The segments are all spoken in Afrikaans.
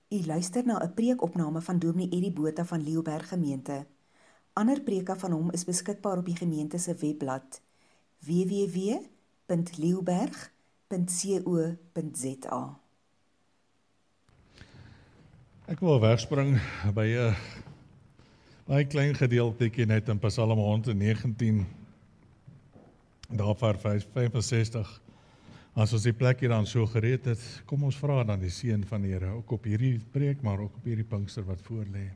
U luister na 'n preekopname van Dominee Eddie Botha van Leeuberg Gemeente. Ander preke van hom is beskikbaar op die gemeente se webblad www.leeuberg.co.za. Ek wil wegspring by 'n baie klein gedeeltjie net in Psalm 119, daar vers 65. As ons die plek hier dan so gereed het, kom ons vra dan die seën van die Here, ook op hierdie preek, maar ook op hierdie Pinkster wat voor lê.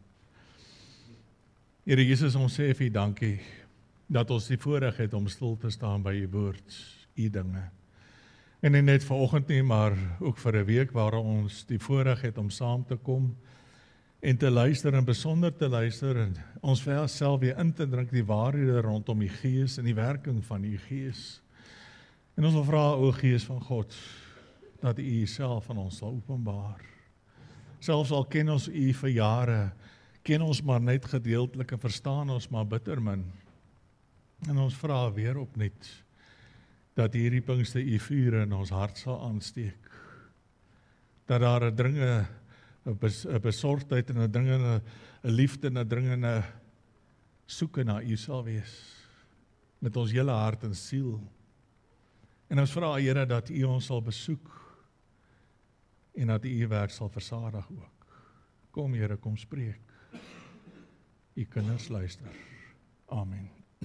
Here Jesus, ons sê vir U dankie, dat ons die voorreg het om stil te staan by U woord, U dinge. En nie net vanoggend nie, maar ook vir 'n week waar ons die voorreg het om saam te kom, en te luister en besonder te luister, en ons vir onsself weer in te drink die waarhede rondom die Gees en die werking van die Gees. En ons wil vra, o Gees van God, dat U Uself aan ons sal openbaar. Selfs al ken ons U vir jare, ken ons maar net gedeeltelik en verstaan ons maar bitter min. En ons vra weer opnuut, dat hierdie Pinkster U vuur in ons hart sal aansteek. Dat daar 'n dringe, 'n besorgdheid en 'n dringende 'n liefde en 'n dringende soeke na U sal wees, met ons hele hart en siel. En ons vra, Here, dat U ons sal besoek, en dat U werk sal versadig ook. Kom Here, kom spreek. U kinders luister. Amen.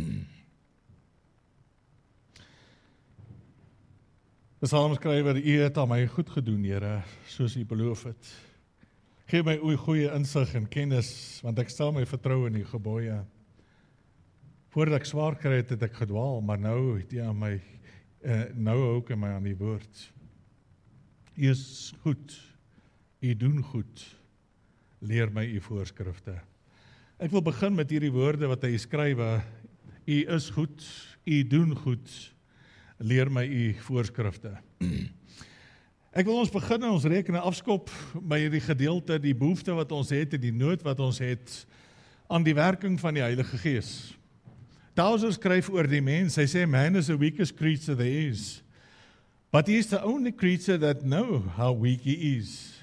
Psalmskrywer, U het aan my goed gedoen, Here, soos U beloof het. Geef my uw goeie insig en kennis, want ek stel my vertroue in U gebooie. Voordat ek swaar kry het ek gedwaal, maar nou het U aan my nou ook in my aan die woord. U is goed, U doen goed, leer my U voorskrifte. Ek wil begin met hierdie woorde wat hy skrywe, U is goed, U doen goed, leer my U voorskrifte. Ek wil ons begin en ons rekene afskop by hierdie gedeelte, die behoefte wat ons het en die nood wat ons het aan die werking van die Heilige Gees. Tauser skryf oor die mens, hy sê, man is the weakest creature there is, but he is the only creature that know how weak he is.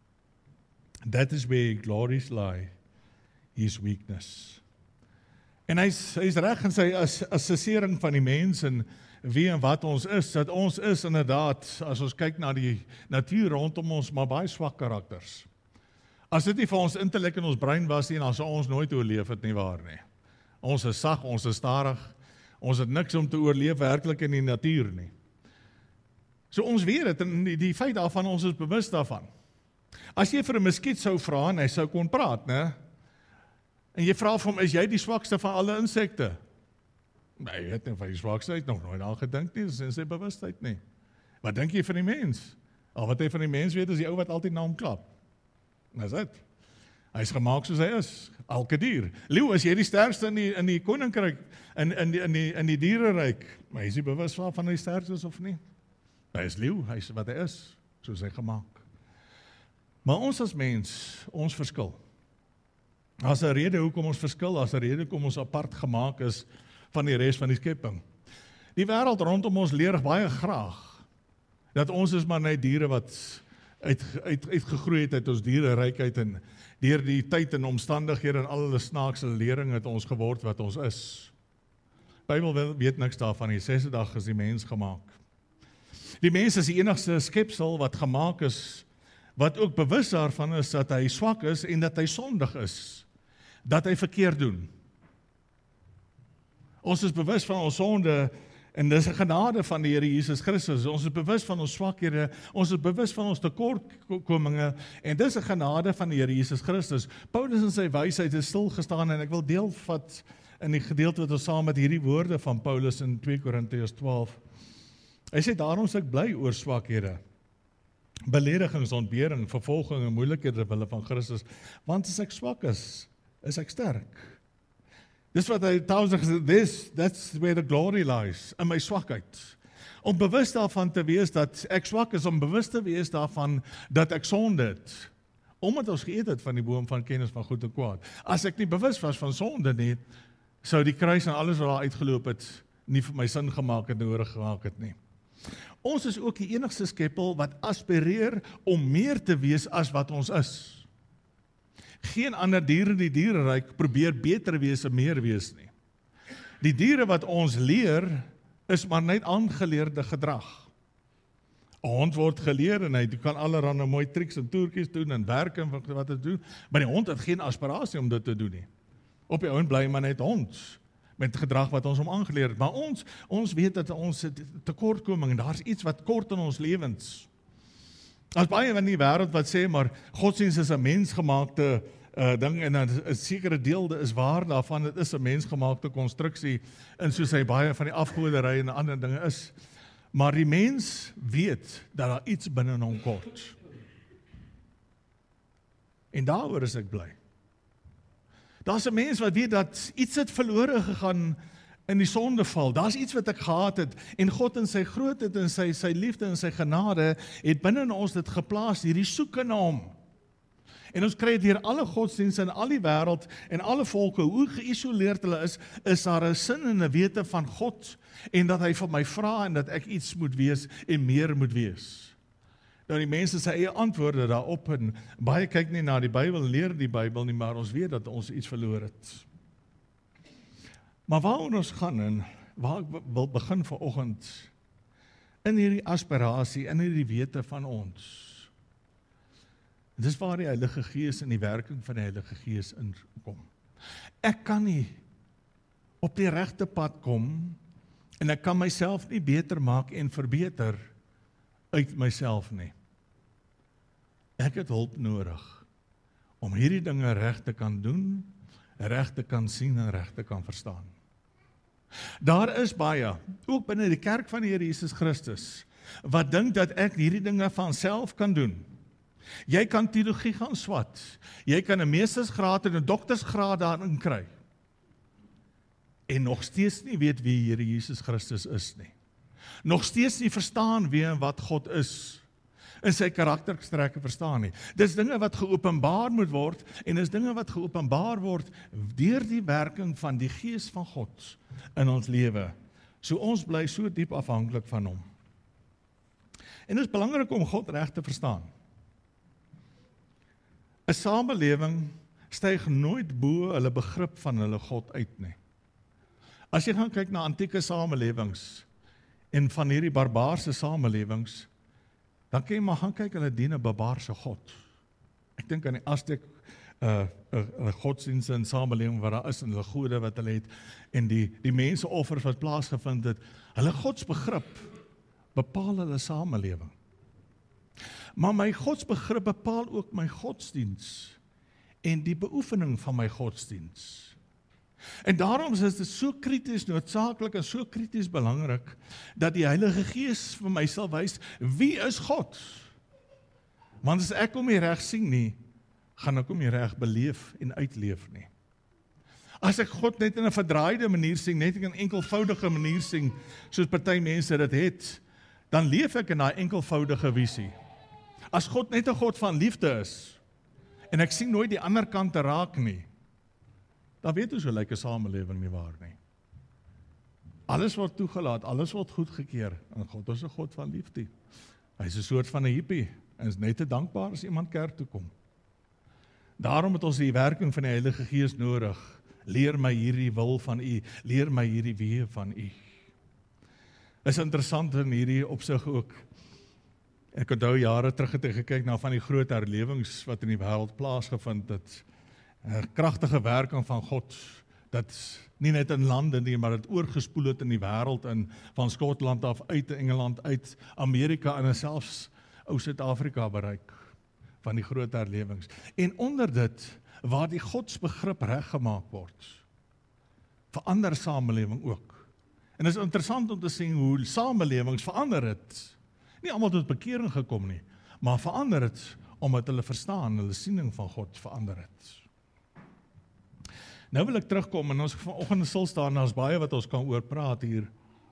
That is where glories lie, his weakness. En hy's reg in sy assessering van die mens en wie en wat ons is, dat ons is inderdaad, as ons kyk na die natuur rondom ons, maar baie swak karakters. As dit nie vir ons intellek in ons brein was nie, dan sou ons nooit oorleef het nie, waar nie. Ons is sag, ons is stadig, ons het niks om te oorleef werklik in die natuur nie. So ons weet het, en die feit daarvan, ons is bewus daarvan. As jy vir 'n muskiet sou vra, en hy sou kon praat, né? En jy vra vir hom, is jy die swakste van alle insekte? Nee, jy het nie van die swakste, hy het nog nooit aan gedink nie, dis in sy bewustheid nie. Wat dink jy van die mens? Al wat hy van die mens weet, is die ou wat altyd na hom klap. Dis dit. Hy is gemaak soos hy is, elke dier. Leeu, is jy die sterkste in die koninkryk, in die diereryk, maar hy is nie bewus van hy sterkste is of nie. Hy is leeu, hy is wat hy is, soos hy gemaak. Maar ons as mens, ons verskil. As 'n rede hoekom ons verskil, as 'n rede hoekom ons apart gemaak is van die res van die skepping. Die wêreld rondom ons leer baie graag dat ons is maar net diere wat uitgegroei het uit ons diereryk en deur die tyd en omstandighede en al hulle snaakse lering het ons geword wat ons is. Bybel weet niks daarvan, die 6de dag is die mens gemaak. Die mens is die enigste skepsel wat gemaak is, wat ook bewus daarvan is dat hy swak is en dat hy sondig is, dat hy verkeerd doen. Ons is bewus van ons sonde, en dis 'n genade van die Here Jesus Christus. Ons is bewus van ons swakhede, ons is bewus van ons tekortkominge, en dis 'n genade van die Here Jesus Christus. Paulus in sy wysheid het stil gestaan, en ek wil deelvat in die gedeelte wat ons saam met hierdie woorde van Paulus in 2 Korintiërs 12. Hy sê, daarom is ek bly oor swakhede, beledigings, ontbering, vervolging en moeilikhede wille van Christus, want as ek swak is ek sterk. Dis wat hy trouwens gesê, that's where the glory lies, in my swakheid. Om bewus daarvan te wees dat ek swak is, om bewus te wees daarvan dat ek sonde het, omdat ons geëet het van die boom van kennis van goed en kwaad. As ek nie bewus was van sonde nie, sou die kruis en alles wat daar uitgeloop het, nie vir my sin gemaak het, nodig gemaak het nie. Ons is ook die enigste skepsel wat aspireer om meer te wees as wat ons is. Geen ander diere in die diereryk probeer beter wees en meer wees nie. Die diere wat ons leer, is maar net aangeleerde gedrag. 'n Hond word geleer en hy kan allerlei mooi triks en toertjies doen en werk en wat het doen, maar die hond het geen aspirasie om dit te doen nie. Op die ouen bly maar net hond, met gedrag wat ons hom aangeleer het. Maar ons weet dat ons tekortkoming, en daar's iets wat kort in ons lewens. As baie van die wêreld wat sê, maar godsdienst is 'n mensgemaakte ding, en 'n sekere deel is waar daarvan, dit is 'n mensgemaakte konstruksie, en soos hy baie van die afgodery en ander dinge is. Maar die mens weet dat daar iets binne hom kort. En daaroor is ek bly. Daar's 'n mens wat weet dat iets het verlore gegaan in die sondeval. Daar's iets wat ek gehad het, en God in sy grootheid en sy liefde en sy genade het binne in ons dit geplaas, hierdie soeke na hom. En ons kry deur alle godsdienste in al die wêreld en alle volke, hoe geïsoleerd hulle is daar 'n sin en 'n wete van God, en dat hy van my vra en dat ek iets moet wees en meer moet wees. Nou die mense sy eie antwoorde daarop, en baie kyk nie na die Bybel, leer die Bybel nie, maar ons weet dat ons iets verloor het. Maar waaroor ons gaan, en waar ek wil begin vanoggend, in hierdie aspirasie, in hierdie wete van ons. Dis waar die Heilige Gees en die werking van die Heilige Gees inkom. Ek kan nie op die regte pad kom, en ek kan myself nie beter maak en verbeter uit myself nie. Ek het hulp nodig om hierdie dinge reg te kan doen, reg te kan sien en reg te kan verstaan. Daar is baie, ook binne die kerk van die Here Jesus Christus, wat dink dat ek hierdie dinge van self kan doen. Jy kan teologie gaan swat, jy kan 'n meestersgraad en 'n doktorsgraad daarin kry, en nog steeds nie weet wie Here Jesus Christus is nie. Nog steeds nie verstaan wie en wat God is, en sy karaktertrekke verstaan nie. Dis dinge wat geopenbaar moet word, en dis dinge wat geopenbaar word deur die werking van die Gees van God in ons lewe. So ons bly so diep afhanklik van hom. En dit is belangrik om God reg te verstaan. 'n Samelewing styg nooit bo hulle begrip van hulle God uit nie. As jy gaan kyk na antieke samelewings en van hierdie barbaarse samelewings, dan kan jy maar gaan kyk, hulle dien 'n barbaarse God. Ek dink aan die Aztek godsdienste en samelewing wat daar is, en hulle gode wat hulle het, en die menseoffers wat plaasgevind het, hulle godsbegrip bepaal hulle samelewing. Maar my godsbegrip bepaal ook my godsdiens en die beoefening van my godsdiens. En daarom is dit so krities noodsaaklik en so krities belangrik dat die Heilige Gees vir my sal wys, wie is God? Want as ek hom nie reg sien nie, gaan ek hom nie reg beleef en uitleef nie. As ek God net in 'n verdraaide manier sien, net in 'n enkelvoudige manier sien, soos party mense dit het, dan leef ek in daai enkelvoudige visie. As God net 'n God van liefde is, en ek sien nooit die ander kant te raak nie, dan weet ons hoe lyk 'n samelewing nie waar nie. Alles word toegelaat, alles word goedgekeur, en God is 'n God van liefde. Hy is 'n soort van 'n hippie, en is net te dankbaar as iemand kerk toe kom. Daarom het ons die werking van die Heilige Gees nodig. Leer my hierdie wil van U, leer my hierdie weë van U. Is interessant in hierdie opsig ook. Ek onthou jare terug het ek gekyk na van die groot herlewings wat in die wêreld plaasgevind het. 'n Kragtige werking van God, dat nie net in lande nie, maar dit oorgespoel het in die wêreld, in van Skotland af, uit Engeland, uit Amerika en selfs ou Suid-Afrika bereik, van die groot herlewings. En onder dit, waar die godsbegrip reggemaak word, verander samelewing ook. En dit is interessant om te sien hoe samelewings verander het. Nie almal tot bekering gekom nie, maar verander het, omdat hulle verstaan, hulle siening van God verander het. Nou wil ek terugkom, en ons vanoggend stil staan, daar's baie wat ons kan oor praat hier.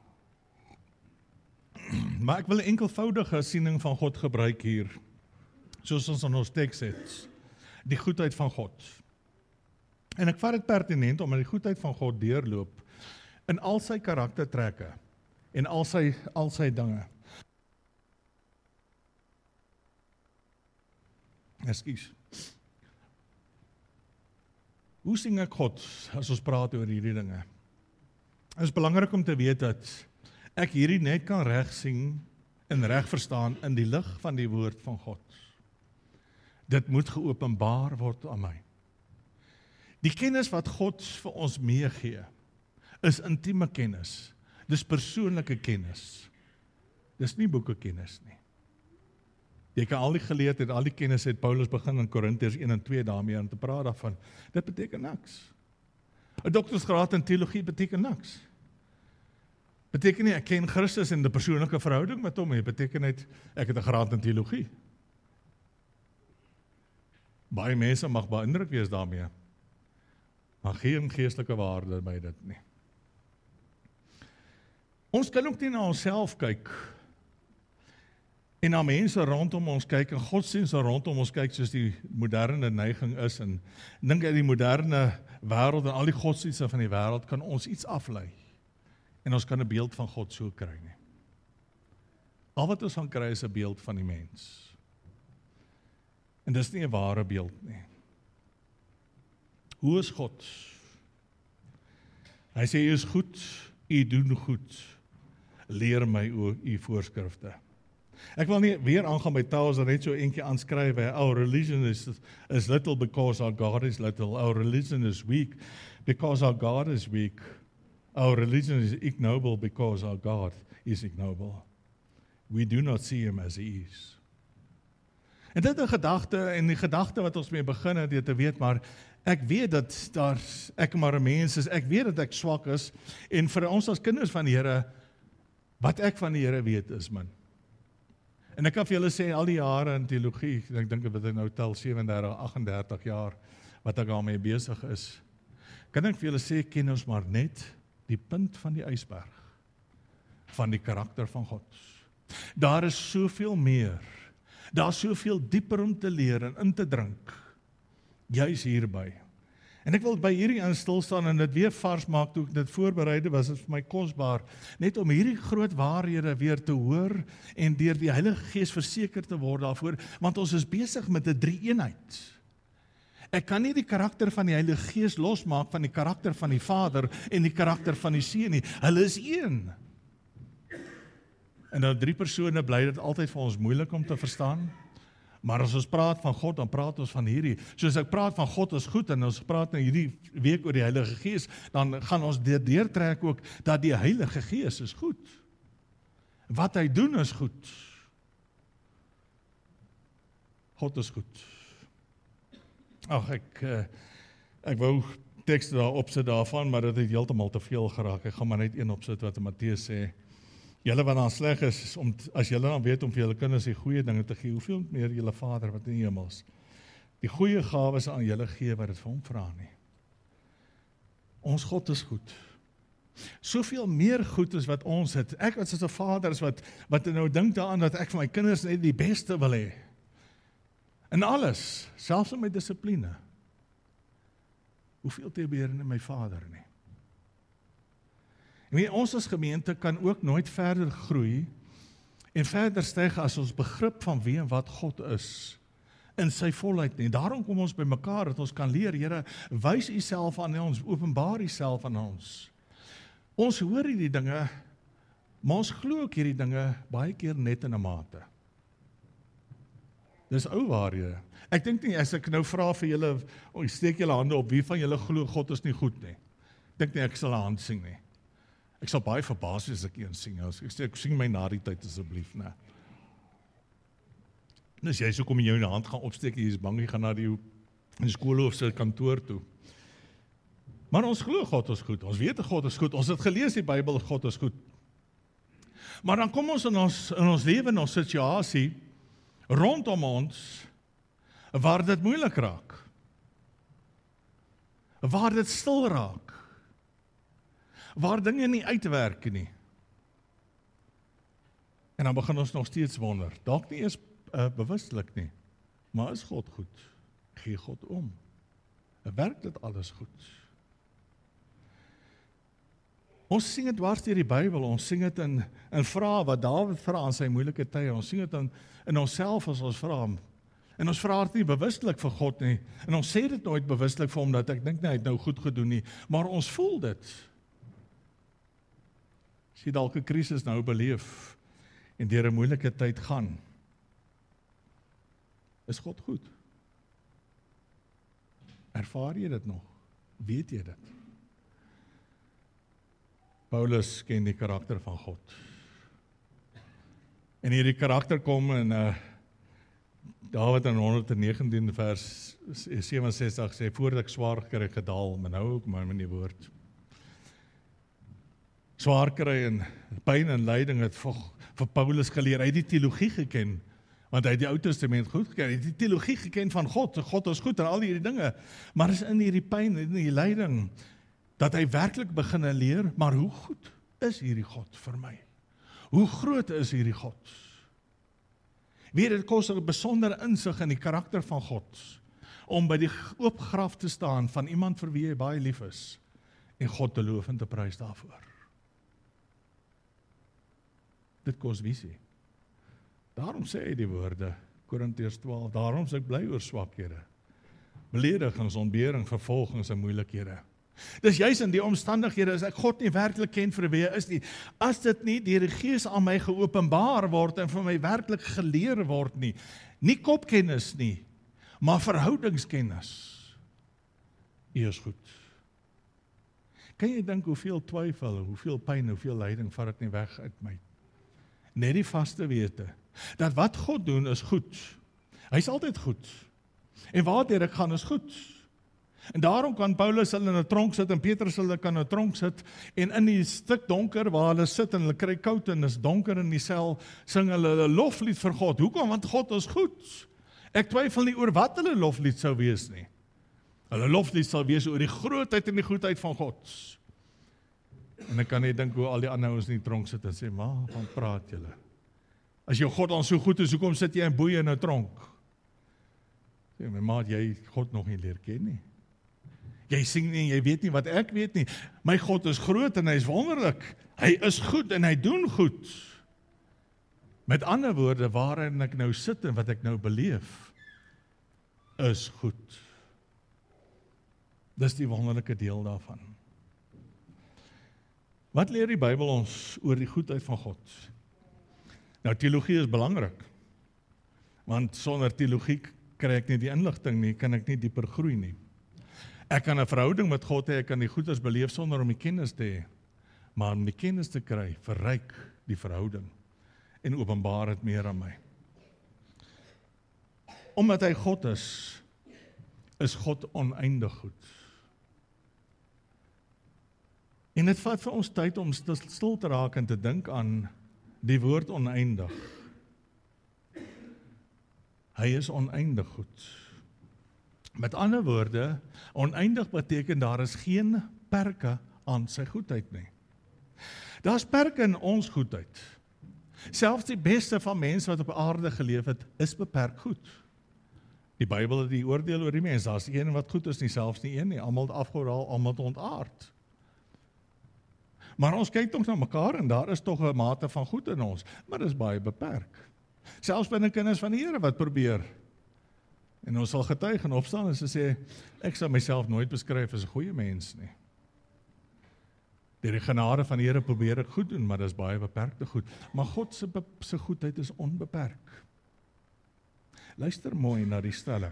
Maar ek wil 'n enkelvoudige siening van God gebruik hier, soos ons in ons teks het, die goedheid van God. En ek vat dit pertinent, omdat die goedheid van God deurloop in al sy karaktertrekke, en al sy dinge. Ekskuus. Hoe sien ek God as ons praat oor hierdie dinge? Het is belangrik om te weet dat ek hierdie net kan reg sien en reg verstaan in die lig van die woord van God. Dit moet geopenbaar word aan my. Die kennis wat God vir ons meegee, is intieme kennis. Dis persoonlike kennis. Dis nie boeke kennis nie. Jy kan al die geleerdheid, al die kennis het Paulus begin in Korintiërs 1 en 2 daarmee aan te praat daarvan. Dit beteken niks. 'n doktorsgraad in teologie beteken niks. Beteken nie ek ken Christus en 'n persoonlike verhouding met hom, dit beteken net ek het 'n graad in teologie. Baie mense mag beïndruk wees daarmee, maar geen geestelike waarde by dit nie. Ons kan ook nie na onsself kyk en na mense rondom ons kyk en godsdienste rondom ons kyk soos die moderne neiging is en dink uit die moderne wêreld en al die godsdienste van die wêreld kan ons iets aflei en ons kan 'n beeld van God so kry nie. Al wat ons gaan kry is 'n beeld van die mens. En dis nie 'n ware beeld nie. Hoe is God? Hy sê, u is goed, u doen goed. Leer my u voorskrifte. Ek wil nie weer aangaan by taal, as net so eentjie aanskryf, our religion is little because our God is little. Our religion is weak because our God is weak. Our religion is ignoble because our God is ignoble. We do not see him as he is. En dit 'n gedagte, en die gedagte wat ons mee begin het, jy te weet, maar ek weet dat ek maar 'n mens is, ek weet dat ek swak is, en vir ons as kinders van die Here, wat ek van die Here weet is min. En ek kan vir julle sê, al die jare in teologie, ek dink dat ek nou tel 37, 38 jaar, wat ek daarmee besig is, kan ek vir julle sê, ken ons maar net die punt van die ysberg, van die karakter van God. Daar is soveel meer, daar is soveel dieper om te leer en in te drink, juis hierby. En ek wil by hierdie aan stil staan en dit weer vars maak, toe ek dit voorbereide was, dit vir my kosbaar, net om hierdie groot waarhede weer te hoor, en deur die Heilige Gees verseker te word daarvoor, want ons is besig met 'n drie-eenheid. Ek kan nie die karakter van die Heilige Gees losmaak van die karakter van die Vader en die karakter van die Seun nie. Hulle is een. En nou 3 persone bly dit altyd vir ons moeilik om te verstaan. Maar as ons praat van God, dan praat ons van hierdie. Soos ek praat van God is goed, en ons praat nou hierdie week oor die Heilige Gees, dan gaan ons deurtrek ook dat die Heilige Gees is goed. Wat hy doen is goed. God is goed. Ag, ek wou tekste daar opsit daarvan, maar dit het heeltemal te veel geraak. Ek gaan maar net een opsit wat Matteus sê. Julle wat dan sleg is, as julle dan weet om vir julle kinders die goeie dinge te gee, hoeveel meer julle Vader wat in die hemels die goeie gawes aan julle gee wat dit vir hom vra nie. Ons God is goed. Soveel meer goed is wat ons het. Ek as 'n vader is wat nou dink daaraan dat ek vir my kinders net die beste wil hê. In alles, selfs in my dissipline. Hoeveel te beheer in my Vader nie. En ons as gemeente kan ook nooit verder groei en verder styg as ons begrip van wie en wat God is in sy volheid nie. Daarom kom ons by mekaar dat ons kan leer, Here, wys u self aan ons, openbaar u self aan ons. Ons hoor hierdie dinge, maar ons glo ook hierdie dinge baie keer net in 'n mate. Dis ou waarhede. Ek dink nie, as ek nou vra vir julle, steek julle hande op, wie van julle glo God is nie goed nie? Ek dink nie, ek sal 'n hand sien nie. Ek sal baie verbaas wees as ek een sien. Ek sê, ek sien my na die tyd asseblief, né? En as jy so kom en jou in die hand gaan opsteek, jy is bang, jy gaan na die skoolhoof se kantoor toe. Maar ons glo God is goed, ons weet God is goed, ons het gelees die Bybel, God is goed. Maar dan kom ons in ons lewe, in ons situasie, rondom ons, waar dit moeilik raak, waar dit stil raak, waar dinge nie uitwerk nie. En dan begin ons nog steeds wonder, dalk nie eers bewustelik nie, maar is God goed? Gee God om? Werk dit alles goed? Ons sing dit dwars deur die Bybel, ons sing dit in vrae wat Dawid vra aan sy moeilike tye, ons sing dit in onsself as ons vra, En ons vra dit nie bewustelik vir God nie. En ons sê dit nooit bewustelik vir hom, dat ek dink nie, hy het nou goed gedoen nie. Maar ons voel dit. As jy dalk 'n krisis nou beleef, en deur 'n moeilike tyd gaan, is God goed? Ervaar jy dit nog? Weet jy dit? Paulus ken die karakter van God. En hierdie karakter kom in Dawid in 119 vers 67 sê, voordat ek swaar kry gedaal, maar nou ook maar in die woord. Swaar kry en pyn en lyding het vir Paulus geleer. Hy het die teologie geken, want hy het die Ou Testament goed geken. Hy het die teologie geken van God. God is goed en al hierdie dinge. Maar is in hierdie pyn, in die lyding, dat hy werklik begin leer, maar hoe goed is hierdie God vir my? Hoe groot is hierdie God? Weet, dit kos 'n besondere insig in die karakter van God, om by die oop graf te staan van iemand vir wie jy baie lief is, en God te loof en te prys daarvoor. Dit kos visie. Daarom sê hy die woorde, Korintiërs 12, daarom is ek bly oor swakhede, beledigings, ontbering, vervolgings en moeilikhede. Dis juis in die omstandighede, as ek God nie werklik ken vir wie hy is nie, as dit nie deur die Gees aan my geopenbaar word en vir my werklik geleer word nie, nie kopkennis nie, maar verhoudingskennis. U is goed. Kan jy dink hoeveel twyfel, hoeveel pyn, hoeveel lyding vat dit nie weg uit my? Net die vaste wete, dat wat God doen is goed. Hy is altyd goed. En waartoe ek gaan is goed. En daarom kan Paulus hulle in 'n tronk sit en Petrus hulle kan in 'n tronk sit en in die stuk donker waar hulle sit en hulle kry koud en is donker in die sel, sing hulle 'n loflied vir God. Hoekom? Want God is goed. Ek twyfel nie oor wat hulle loflied sou wees nie. Hulle loflied sal wees oor die grootheid en die goedheid van God. En ek kan net dink hoe al die ander ouens in die tronk sit en sê, waarvan praat julle? As jou God al so goed is, hoekom sit jy in boeie in 'n tronk? Sê, my maat, jy God nog nie leer ken nie. Jy sing nie, jy weet nie wat ek weet nie. My God is groot en hy is wonderlik. Hy is goed en hy doen goed. Met ander woorde, waarin ek nou sit en wat ek nou beleef, is goed. Dis die wonderlike deel daarvan. Wat leer die Bybel ons oor die goedheid van God? Nou, teologie is belangrik, want sonder teologie kry ek nie die inligting nie, kan ek nie dieper groei nie. Ek kan 'n verhouding met God hê, ek kan die goedheid beleef sonder om die kennis te hê, maar om die kennis te kry, verryk die verhouding en openbaar dit meer aan my. Omdat hy God is God oneindig goed. En dit vat vir ons tyd om stil te raak en te dink aan die woord oneindig. Hy is oneindig goed. Met ander woorde, oneindig beteken daar is geen perke aan sy goedheid nie. Daar's perke in ons goedheid. Selfs die beste van mense wat op aarde geleef het, is beperk goed. Die Bybel het die oordeel oor die mens, daar's een wat goed is nie, selfs nie een nie, almal het afgehaal, almal het ontaard. Maar ons kyk tog na mekaar en daar is tog 'n mate van goed in ons, maar dit is baie beperk. Selfs binne kinders van die Here wat probeer. En ons sal getuig en opstaan en sê, ek sal myself nooit beskryf as 'n goeie mens nie. Deur die genade van die Here probeer ek goed doen, maar dit is baie beperkte goed. Maar God se goedheid is onbeperk. Luister mooi na die stelling.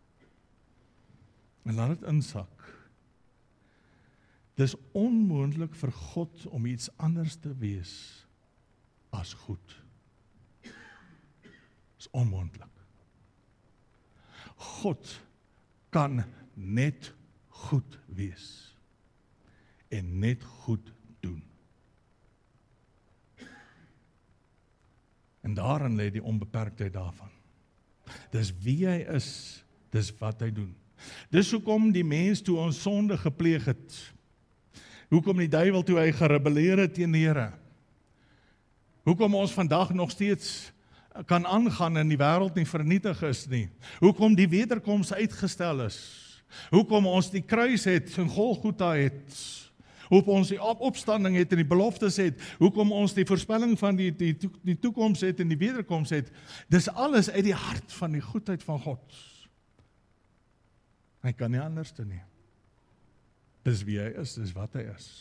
En laat dit insak. Dis onmoontlik vir God om iets anders te wees as goed. Dis onmoontlik. God kan net goed wees en net goed doen. En daarin lê die onbeperktheid daarvan. Dis wie hy is, dis wat hy doen. Dis hoekom die mens toe ons sonde gepleeg het, hoekom die duiwel toe hy gerebelleer het teen die Here, hoekom ons vandag nog steeds kan aangaan en die wêreld nie vernietig is nie, hoekom die wederkoms uitgestel is, hoekom ons die kruis het en Golgotha het, Hoekom ons die opstanding het en die beloftes het, hoekom ons die voorspelling van die toekoms het en die wederkoms het, dis alles uit die hart van die goedheid van God. Hy kan nie anders doen nie. Dis wie hy is, dis wat hy is.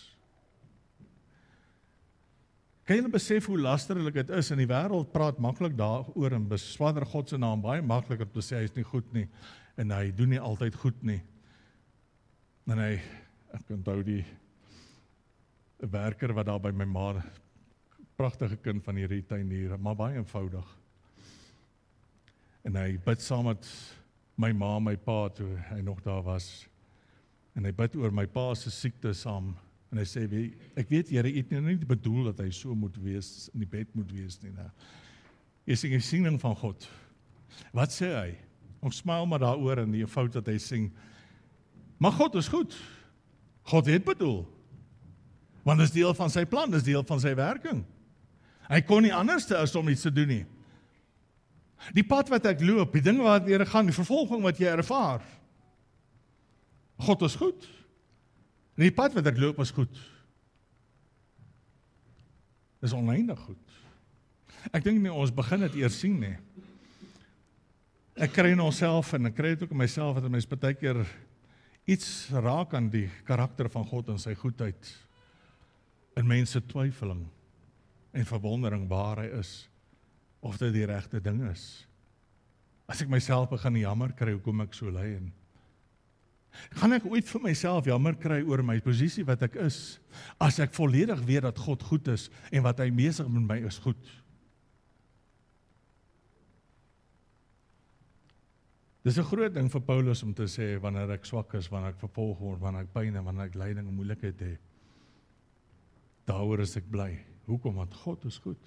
Kan julle besef hoe lasterlik dit is, en die wêreld praat maklik daaroor en beswader God se naam baie maklik om te sê hy is nie goed nie, en hy doen nie altyd goed nie. En ek onthou die werker wat daar by my ma, pragtige kind van hierdie tuinier, maar baie eenvoudig. En hy bid saam met my ma, my pa, toe hy nog daar was. En hy bid oor my pa se siekte saam. En hy sê, ek weet Here, jy het nie bedoel dat hy so moet wees, in die bed moet wees nie. Jy sing die siening van God. Wat sê hy? Ons smile maar daaroor in die fout dat hy sing, maar God is goed. God het bedoel. Want dit is deel van sy plan, dit is deel van sy werking. Hy kon nie anders as om iets te doen nie. Die pad wat ek loop, die dinge wat jy gaan, die vervolging wat jy ervaar, God is goed. En die pad wat ek loop is goed. Dis oneindig goed. Ek dink nie ons begin dit eers sien nie. Ek kry in onsself en ek kry dit ook in myself dat mens baie keer iets raak aan die karakter van God en sy goedheid. In mense twyfeling en verwondering waar hy is, of dit die regte ding is. As ek myself begin jammer kry, hoekom ek so ly en gaan ek ooit vir myself jammer kry oor my posisie wat ek is, as ek volledig weet dat God goed is, en wat hy besig met my is goed. Dis 'n groot ding vir Paulus om te sê, wanneer ek swak is, wanneer ek vervolg word, wanneer ek pyn en wanneer ek lyding en moeilikheid het, daaroor is ek bly. Hoekom? Want God is goed.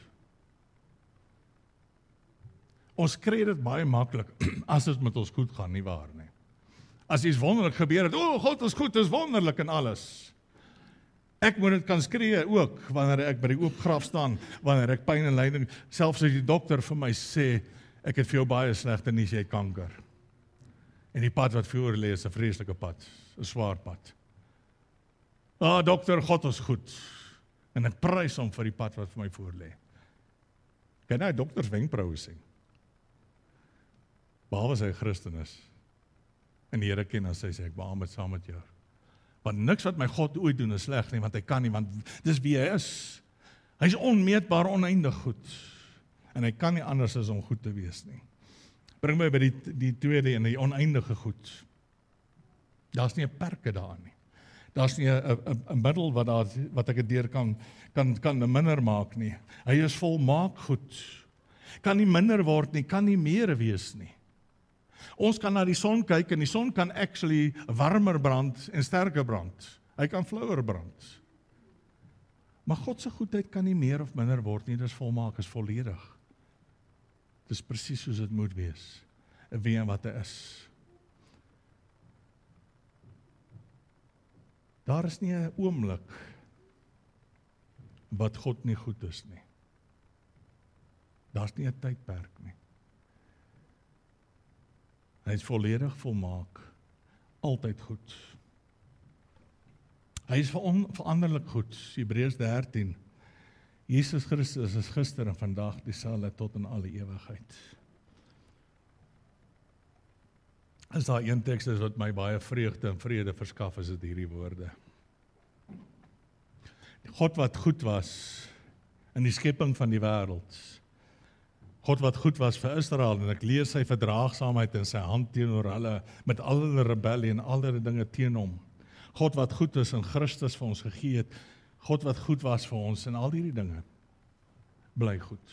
Ons kry dit baie maklik, as dit met ons goed gaan, nie waar nie. As iets wonderlik gebeur het, God is goed, is wonderlik en alles. Ek moet dit kan skree ook, wanneer ek by die oop graf staan, wanneer ek pyn en lyding, selfs as die dokter vir my sê, ek het vir jou baie slegte nuus, jy het kanker. En die pad wat voor lê is 'n vreeslike pad, 'n swaar pad. Dokter, God is goed. En ek prys hom vir die pad wat vir my voor lê. Kan nou dokters wenkbroue sien? Behalwe as hy 'n Christen is. En die Here ken as hy sê, ek beamoed saam met jou. Want niks wat my God ooit doen is sleg nie, want hy kan nie, want dis wie hy is. Hy is onmeetbaar, oneindig goed. En hy kan nie anders as om goed te wees nie. Bring my by die tweede en die oneindige goed. Daar's nie 'n perke daarin nie. Daar's nie 'n middel wat ek dit deur kan minder maak nie. Hy is volmaak goed. Kan nie minder word nie, kan nie meer wees nie. Ons kan na die son kyk en die son kan actually warmer brand en sterker brand. Hy kan flauwer brand. Maar God se goedheid kan nie meer of minder word nie, dis volmaak, is volledig. Dis presies soos dit moet wees. Wie en wat hy is. Daar is nie 'n oomblik wat God nie goed is nie. Daar's nie 'n tydperk nie. Hy is volledig volmaak, altyd goed. Hy is veranderlik goed, Hebreërs 13. Jesus Christus is gister en vandag dieselfde tot in alle ewigheid. As daar een teks is wat my baie vreugde en vrede verskaf, is dit hierdie woorde. God wat goed was in die skepping van die wêreld. God wat goed was vir Israel, en ek leer sy verdraagsaamheid en sy hand teenoor hulle, met al hulle rebellie en al hulle dinge teen hom. God wat goed is en Christus vir ons gegee het, God wat goed was vir ons en al hierdie dinge, bly goed.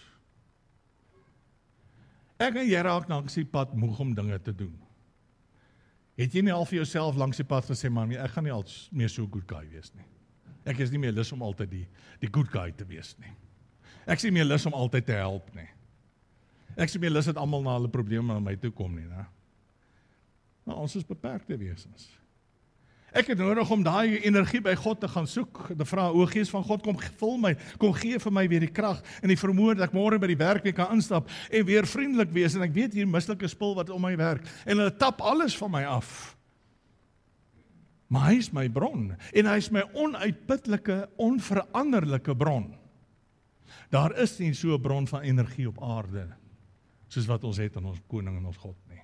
Ek en jy raak langs die pad moeg om dinge te doen. Het jy nie al vir jouself langs die pad gesê, man, ek gaan nie al meer so good guy wees nie. Ek is nie meer lus om altyd die good guy te wees nie. Ek is nie meer lus om altyd te help nie. Ek sê meer lus dat almal na hulle probleme na my toe kom nie, né? Maar ons is beperkte wesens. Ek het nodig om daai energie by God te gaan soek, te vra, o Gees van God, kom vul my, kom gee vir my weer die krag en die vermoë dat ek môre by die werk weer kan instap en weer vriendelik wees, en ek weet hier mislike spul wat om my werk, en hulle tap alles van my af. Maar hy is my bron, en hy is my onuitputlike, onveranderlike bron. Daar is nie so 'n bron van energie op aarde, soos wat ons het in ons koning en ons God nie.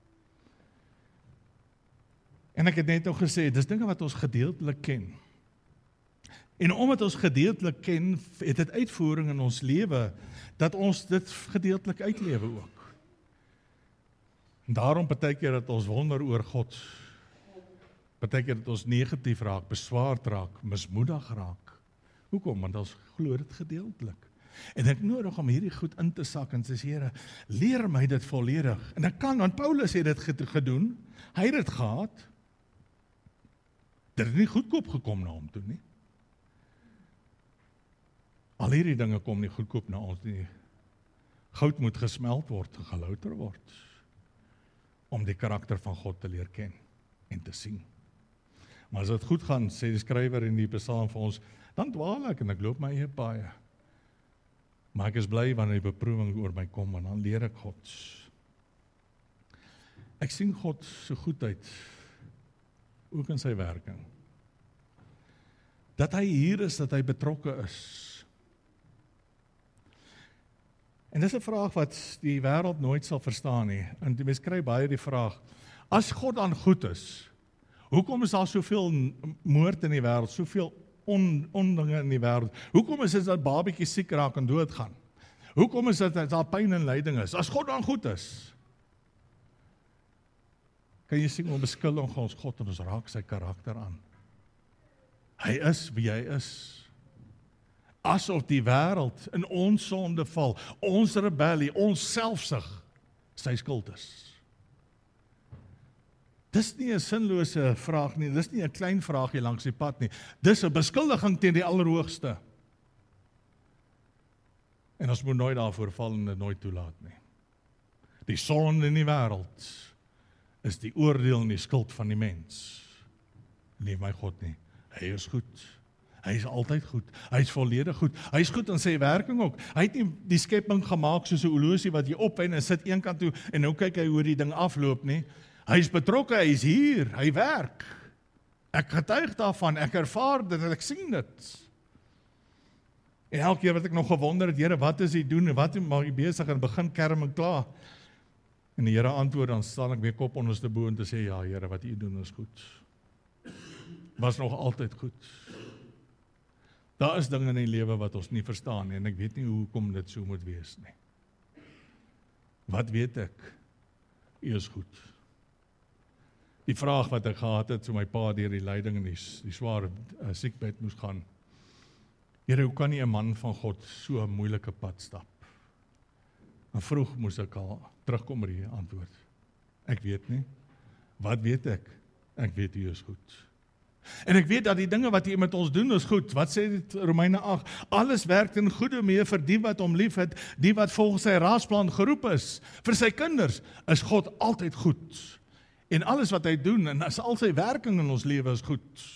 En ek het net nog gesê, dis dinge wat ons gedeeltelik ken. En omdat ons gedeeltelik ken, het dit uitvoering in ons lewe, dat ons dit gedeeltelik uitlewe ook. En daarom partykeer dat ons wonder oor God, partykeer dat ons negatief raak, beswaard raak, mismoedig raak. Hoekom? Want ons glo dit gedeeltelik. En ek nodig om hierdie goed in te sak en sê, Here, leer my dit volledig. En ek kan, want Paulus het dit gedoen, hy het dit gehad, dit het nie goedkoop gekom na hom toe nie. Al hierdie dinge kom nie goedkoop na ons nie. Goud moet gesmeld word, gelouter word, om die karakter van God te leer ken en te sien. Maar as dit goed gaan, sê die skrywer in die Psalm vir ons, dan dwaal ek en ek loop my eie paaie. Maar ek is bly wanneer die beproewing oor my kom, en dan leer ek God. Ek sien God so goed uit, ook in sy werking. Dat hy hier is, dat hy betrokke is. En dis 'n vraag wat die wêreld nooit sal verstaan nie. En die mens kry baie die vraag, as God dan goed is, hoekom is daar soveel moord in die wêreld, soveel ondinge in die wêreld? Hoekom is dit dat babatjies siek raak en doodgaan? Hoekom is dit dat daar pyn en lyding is? As God dan goed is, kan jy sien hoe beskuldig ons God en ons raak sy karakter aan. Hy is wie hy is. Asof die wêreld in ons sonde val, ons rebellie, ons selfsug, sy skuld is. Dis nie 'n sinlose vraag nie, dis nie 'n klein vraagie langs die pad nie. Dis 'n beskuldiging teen die Allerhoogste. En ons moet nooit daarvoor val en dit nooit toelaat nie. Die sonde in die wêreld is die oordeel en die skuld van die mens. Nee, my God nie. Hy is goed. Hy is altyd goed. Hy is volledig goed. Hy is goed in sy werking ook. Hy het nie die skepping gemaak soos 'n horlosie wat jy opwen en sit een kant toe en nou kyk hy hoe die ding afloop nie. Hy is betrokke, hy is hier, hy werk. Ek getuig daarvan, ek ervaar dit en ek sien dit. En elke keer wat ek nog gewonder het, Here, wat is hy doen en wat maak hy besig en begin kerm en klaar. En die Here antwoord, dan staan ek weer kop onderste bo en te sê, ja Here, wat u doen is goed. Was nog altyd goed. Daar is dinge in die lewe wat ons nie verstaan nie, en ek weet nie hoekom dit so moet wees nie. Wat weet ek? U is goed. Die vraag wat ek gehad het, so my pa deur die lyding en die sware siekbed moes gaan, Here, hoe kan nie 'n man van God so 'n moeilike pad stap? En vroeg moes ek al terugkom met die antwoord. Ek weet nie. Wat weet ek? Ek weet u is goed. En ek weet dat die dinge wat hy met ons doen is goed. Wat sê dit Romeine 8? Alles werk ten goeie mee vir die wat hom liefhet, die wat volgens sy raadsplan geroep is. Vir sy kinders is God altyd goed. En alles wat hy doen, en as al sy werking in ons lewe is goed.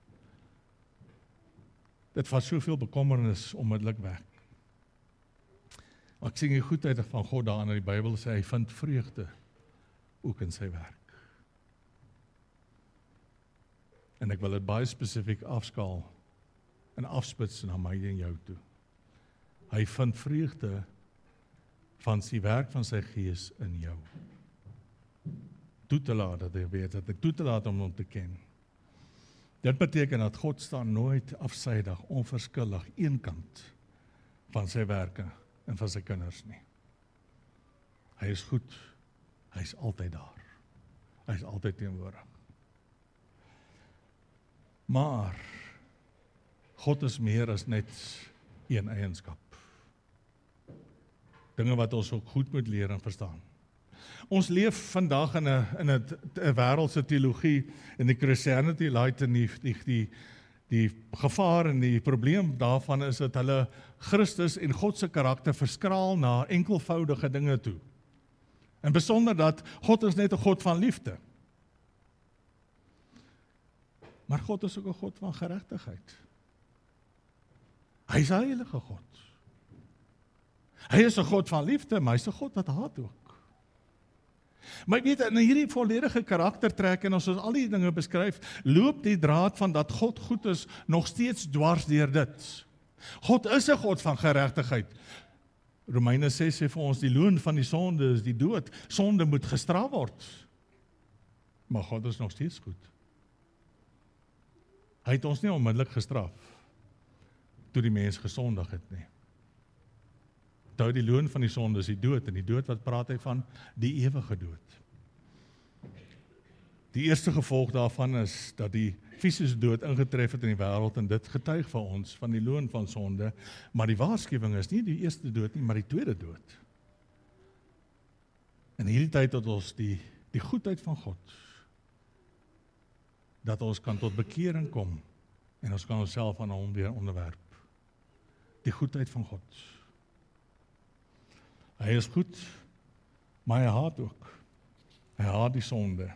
Dit vat soveel bekommernis onmiddellik weg. Ek sien die goedheid van God daar in die Bybel sê, hy vind vreugde ook in sy werk. En ek wil dit baie spesifiek afskaal en afspits na my en jou toe. Hy vind vreugde van sy werk van sy gees in jou. Toe te laat dat hy weet, dat ek toe te laat om hom te ken. Dit beteken dat God staan nooit afsydig, onverskillig, eenkant van sy werke en van sy kinders nie. Hy is goed, hy is altyd daar. Hy is altyd teenwoordig. Maar God is meer as net een eienskap. Dinge wat ons ook goed moet leer en verstaan. Ons leef vandag in 'n wêreldse teologie, in die Christianity Light, en die gevaar en die probleem daarvan is dat hulle Christus en God se karakter verskraal na enkelvoudige dinge toe. En besonder dat God is net 'n God van liefde. Maar God is ook 'n God van geregtigheid. Hy is 'n heilige God. Hy is 'n God van liefde, maar hy is 'n God wat haat ook. Maar weet, in hierdie volledige karaktertrek en as ons al die dinge beskryf, loop die draad van dat God goed is nog steeds dwars deur dit. God is 'n God van geregtigheid. Romeine 6 sê vir ons, die loon van die sonde is die dood. Sonde moet gestraf word. Maar God is nog steeds goed. Hy het ons nie onmiddellik gestraf toe die mens gesondig het nie. Onthou, die loon van die sonde is die dood, en die dood, wat praat hy van? Die ewige dood. Die eerste gevolg daarvan is dat die fisiese dood ingetref het in die wêreld, en dit getuig vir ons van die loon van sonde, maar die waarskuwing is nie die eerste dood nie, maar die tweede dood. In hierdie tyd het ons die goedheid van God, dat ons kan tot bekering kom, en ons kan onsself aan hom weer onderwerp. Die goedheid van God. Hy is goed, maar hy haat ook. Hy haat die sonde.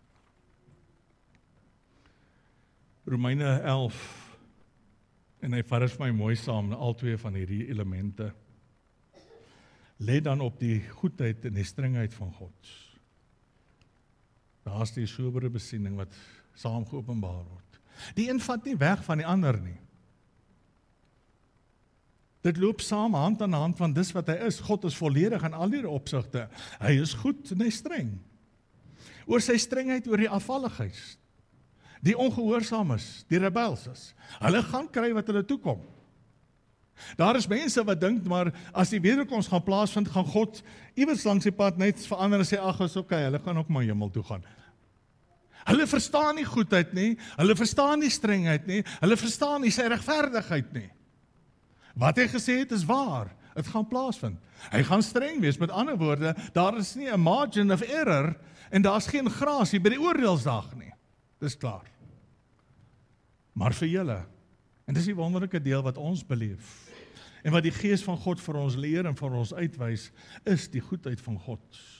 Romeine 11, en hy vat dit vir my mooi saam, al twee van hierdie elemente. Let dan op die goedheid en die strengheid van God. Daar is die sobere besiening wat saam geopenbaar word. Die een vat nie weg van die ander nie. Dit loop saam hand aan hand, want dis wat hy is. God is volledig in al die opsigte. Hy is goed en hy is streng. Oor sy strengheid, oor die afvalligheid, die ongehoorsaam is, die rebels is. Hulle gaan kry wat hulle toekom. Daar is mense wat dink, maar as die wederkoms gaan plaasvind, gaan God iewers langs die pad net verander en sê, ag, is okay, hulle gaan ook maar hemel toe gaan. Hulle verstaan nie goedheid nie, hulle verstaan nie strengheid nie, hulle verstaan nie sy regverdigheid nie. Wat hy gesê het is waar, het gaan plaasvind. Hy gaan streng wees, met ander woorde, daar is nie 'n margin of error, en daar is geen grasie by die oordeelsdag nie. Dis klaar. Maar vir julle, en dis die wonderlike deel wat ons beleef, en wat die Gees van God vir ons leer en vir ons uitwys, is die goedheid van God.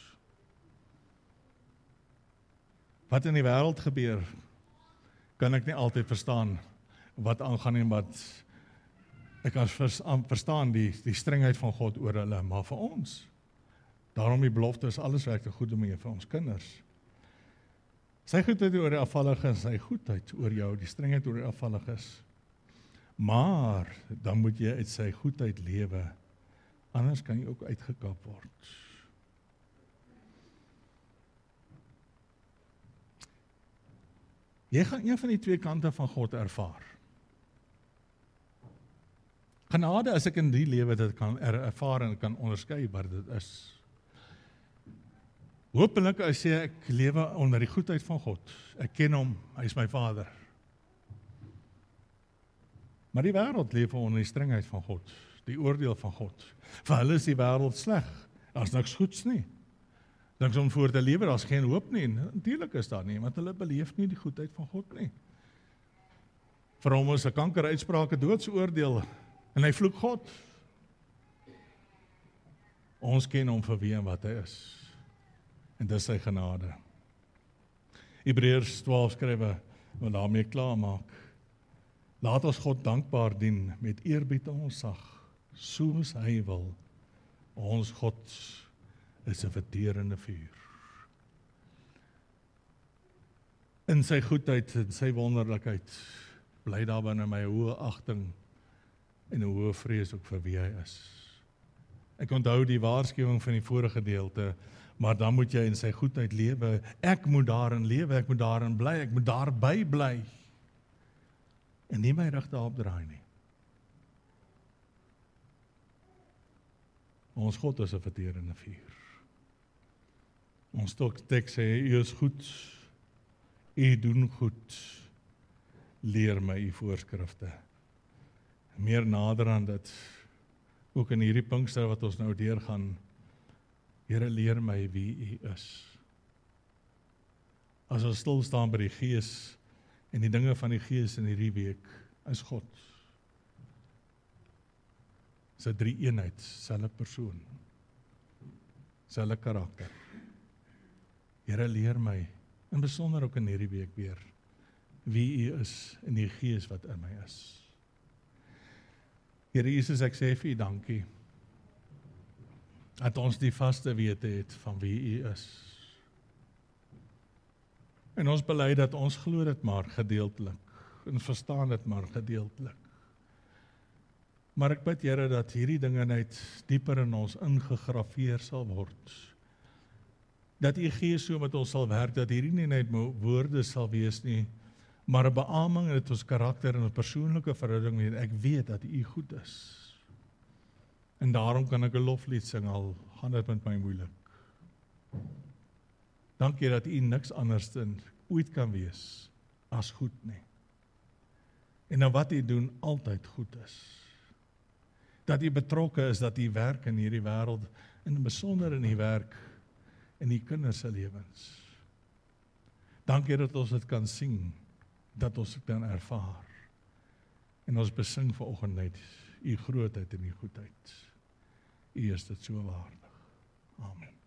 Wat in die wêreld gebeur, kan ek nie altyd verstaan wat aangaan en wat ek kan verstaan die strengheid van God oor hulle, maar vir ons, daarom die belofte is alles werk te goede mee vir ons kinders. Sy goedheid oor die afvalliges, sy goedheid oor jou, die strengheid oor die afvalliges. Maar dan moet jy uit sy goedheid lewe, anders kan jy ook uitgekap word. Jy gaan een van die twee kante van God ervaar. Genade, as ek in die lewe dit kan ervaar en kan onderskei wat dit is. Hopelik as jy ek lewe onder die goedheid van God. Ek ken hom, hy is my Vader. Maar die wêreld leef onder die strengheid van God, die oordeel van God. Vir hulle is die wêreld sleg. Daar's niks goeds nie. Niks om voor te lewe, daar's geen hoop nie. Natuurlik is daar nie, want hulle beleef nie die goedheid van God nie. Vir hom is 'n kankeruitspraak 'n doodsoordeel, en hy vloek God. Ons ken hom vir wie en wat hy is. En dis sy genade. Hebreërs 12 skrywe, wat daarmee klaar maak. Laat ons God dankbaar dien met eerbied en ontzag, soos hy wil. Ons God is 'n verterende vuur. In sy goedheid en sy wonderlikheid bly daar binne my 'n hoë agting en 'n hoë vrees ook vir wie hy is. Ek onthou die waarskuwing van die vorige gedeelte, maar dan moet jy in sy goedheid lewe. Ek moet daarin lewe, ek moet daarin bly, ek moet daarby bly. En nie my rug daarop draai nie. Ons God is 'n verterende vuur. Ons teks sê, U is goed, U doen goed, leer my U voorskrifte. Meer nader aan dit, ook in hierdie Pinkster wat ons nou deurgaan, Here, leer my wie U is. As ons stil staan by die Gees en die dinge van die Gees in hierdie week, is God. Dis 'n drie-eenheid, selfe persoon, selfe karakter. Here, leer my, in besonder ook in hierdie week weer, wie U is en die Gees wat in my is. Here Jesus, ek sê vir U dankie, dat ons die vaste wete het van wie U is. En ons bely dat ons glo dit maar gedeeltelik, en verstaan dit maar gedeeltelik. Maar ek bid Here dat hierdie dinge net dieper in ons ingegraveer sal word. Dat U Gees so met ons sal werk, dat hierdie nie net woorde sal wees nie, maar 'n beaming in ons karakter en 'n persoonlike verhouding met ek weet dat U goed is. En daarom kan ek 'n loflied sing al gaan dit met my moeilik. Dankie dat U niks anders dan ooit kan wees as goed nie. En dan wat U doen altyd goed is. Dat U betrokke is, dat U werk in hierdie wêreld, en besonder in U werk in die kinders se lewens. Dankie dat ons dit kan sien, dat ons dit kan ervaar. En ons besing vanoggend net U grootheid en U goedheid. U is dit so waardig. Amen.